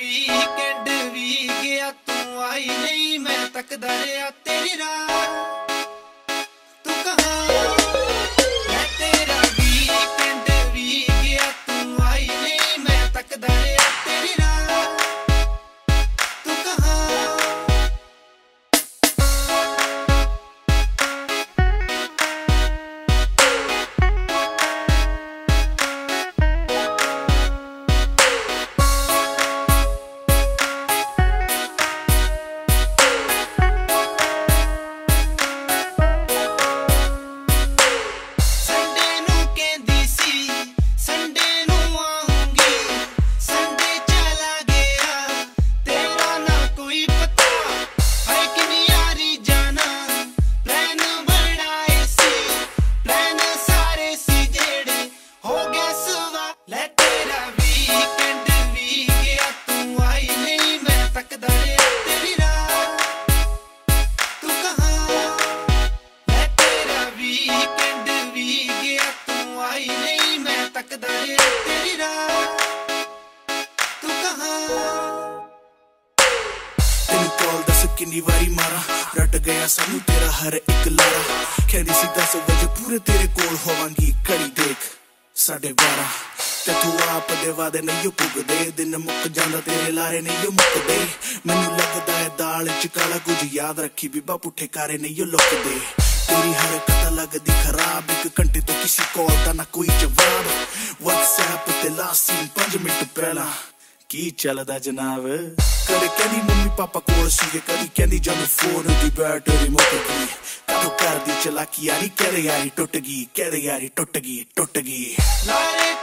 Weekend भी गया तू आई नहीं, मैं तकदा रहा तेरी राह। तू कहाँ मैं तेरा वीकेंड भी गया तू आई नहीं, मैं तकदा रहा तेरी राह। तू कहाँ तेरी राह। तू कहाँ तेनू कॉल दस किन्नी वारी मारा, रट गया सानू तेरा हर एक लारा। कहदी सी 10 बजे पूरे तेरे कोल होवांगी, घड़ी देख 12:30। ते तू आप दे वादे नहीं पुगदे, दिन मुक जांदा तेरे लारे नहीं मुकदे। मैनू लगदा है दाल च काला, कुछ याद रखी बीबा पुठे कारे नहीं लुकदे। तेरी हरकत लगदी खराब, 1 घंटे तो किसी कॉल दा ना कोई जवाब। व्हाट्सएप ते लास्ट सीन 5 मिनट पहला, की चलदा जनाब। कदे कहदी मम्मी पापा कोल सीगे, कदी कहदी जद फोन दी बैटरी मुक गई। कदों करदी चलाकी यारी, कहदे यारी टुट गई, कहदे यारी टुट गई, टुट गई। लारे